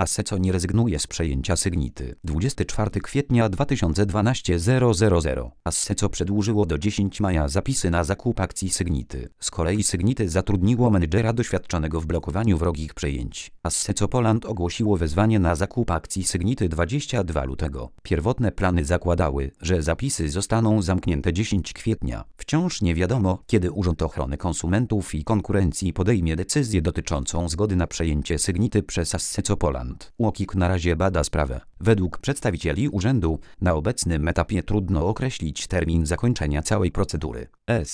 Asseco nie rezygnuje z przejęcia Sygnity. 24 kwietnia 2012 000. Asseco przedłużyło do 10 maja zapisy na zakup akcji Sygnity. Z kolei Sygnity zatrudniło menedżera doświadczonego w blokowaniu wrogich przejęć. Asseco Poland ogłosiło wezwanie na zakup akcji Sygnity 22 lutego. Pierwotne plany zakładały, że zapisy zostaną zamknięte 10 kwietnia. Wciąż nie wiadomo, kiedy Urząd Ochrony Konsumentów i Konkurencji podejmie decyzję dotyczącą zgody na przejęcie Sygnity przez Asseco Poland. UOKiK na razie bada sprawę. Według przedstawicieli urzędu, na obecnym etapie trudno określić termin zakończenia całej procedury.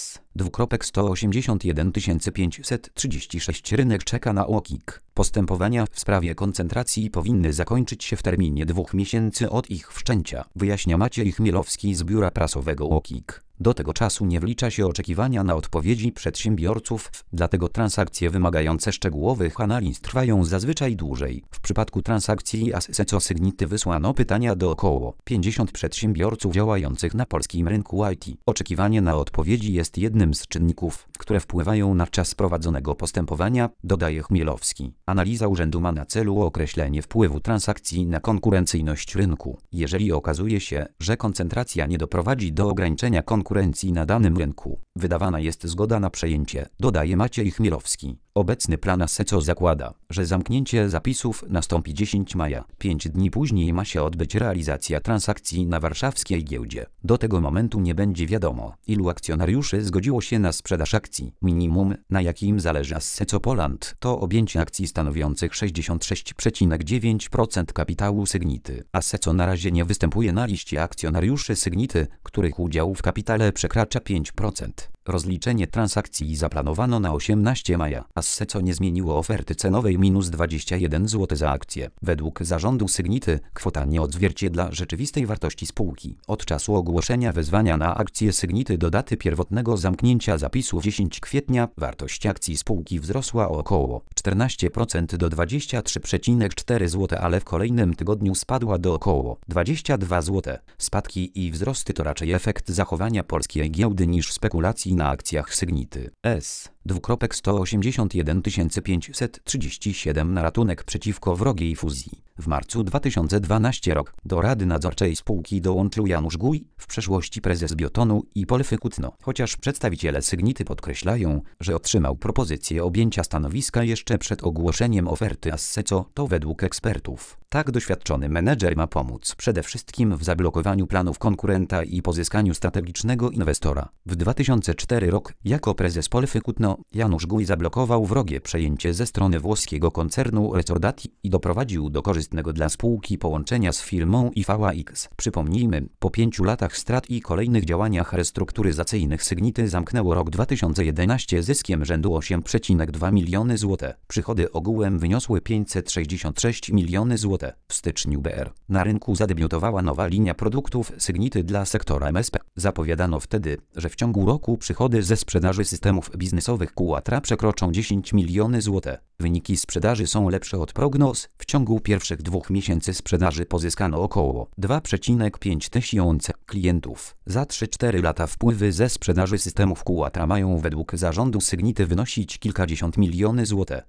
S.181 536 Rynek czeka na UOKiK. Postępowania w sprawie koncentracji powinny zakończyć się w terminie 2 miesięcy od ich wszczęcia, wyjaśnia Maciej Chmielowski z biura prasowego UOKiK. Do tego czasu nie wlicza się oczekiwania na odpowiedzi przedsiębiorców, dlatego transakcje wymagające szczegółowych analiz trwają zazwyczaj dłużej. W przypadku transakcji Asseco Sygnity wysłano pytania do około 50 przedsiębiorców działających na polskim rynku IT. Oczekiwanie na odpowiedzi jest jednym z czynników, które wpływają na czas prowadzonego postępowania, dodaje Chmielowski. Analiza urzędu ma na celu określenie wpływu transakcji na konkurencyjność rynku. Jeżeli okazuje się, że koncentracja nie doprowadzi do ograniczenia konkurencji na danym rynku, wydawana jest zgoda na przejęcie, dodaje Maciej Chmielowski. Obecny plan Asseco zakłada, że zamknięcie zapisów nastąpi 10 maja. 5 dni później ma się odbyć realizacja transakcji na warszawskiej giełdzie. Do tego momentu nie będzie wiadomo, ilu akcjonariuszy zgodziło się na sprzedaż akcji. Minimum, na jakim zależy Asseco Poland, to objęcie akcji stanowiących 66,9% kapitału Sygnity. Asseco na razie nie występuje na liście akcjonariuszy Sygnity, których udział w kapitale przekracza 5%. Rozliczenie transakcji zaplanowano na 18 maja. Asseco nie zmieniło oferty cenowej -21 zł za akcję. Według zarządu Sygnity kwota nie odzwierciedla rzeczywistej wartości spółki. Od czasu ogłoszenia wezwania na akcję Sygnity do daty pierwotnego zamknięcia zapisów 10 kwietnia wartość akcji spółki wzrosła o około 14% do 23,4 zł, ale w kolejnym tygodniu spadła do około 22 zł. Spadki i wzrosty to raczej efekt zachowania polskiej giełdy niż spekulacji na akcjach Sygnity. S.181 537 na ratunek przeciwko wrogiej fuzji. W marcu 2012 rok do Rady Nadzorczej spółki dołączył Janusz Gój, w przeszłości prezes Biotonu i Polfy Kutno. Chociaż przedstawiciele Sygnity podkreślają, że otrzymał propozycję objęcia stanowiska jeszcze przed ogłoszeniem oferty Asseco, to według ekspertów tak doświadczony menedżer ma pomóc przede wszystkim w zablokowaniu planów konkurenta i pozyskaniu strategicznego inwestora. W 2004 rok jako prezes Polfy Kutno Janusz Gój zablokował wrogie przejęcie ze strony włoskiego koncernu Recordati i doprowadził do korzystnego dla spółki połączenia z firmą IVAX. Przypomnijmy, po 5 latach strat i kolejnych działaniach restrukturyzacyjnych Sygnity zamknęło rok 2011 zyskiem rzędu 8,2 miliony zł. Przychody ogółem wyniosły 566 miliony zł. W styczniu BR na rynku zadebiutowała nowa linia produktów Sygnity dla sektora MSP. Zapowiadano wtedy, że w ciągu roku przychody ze sprzedaży systemów biznesowych Quatra przekroczą 10 miliony zł. Wyniki sprzedaży są lepsze od prognoz. W ciągu pierwszych 2 miesięcy sprzedaży pozyskano około 2,5 tysiąca klientów. Za 3-4 lata wpływy ze sprzedaży systemów Quatra mają według zarządu Sygnity wynosić kilkadziesiąt milionów złotych.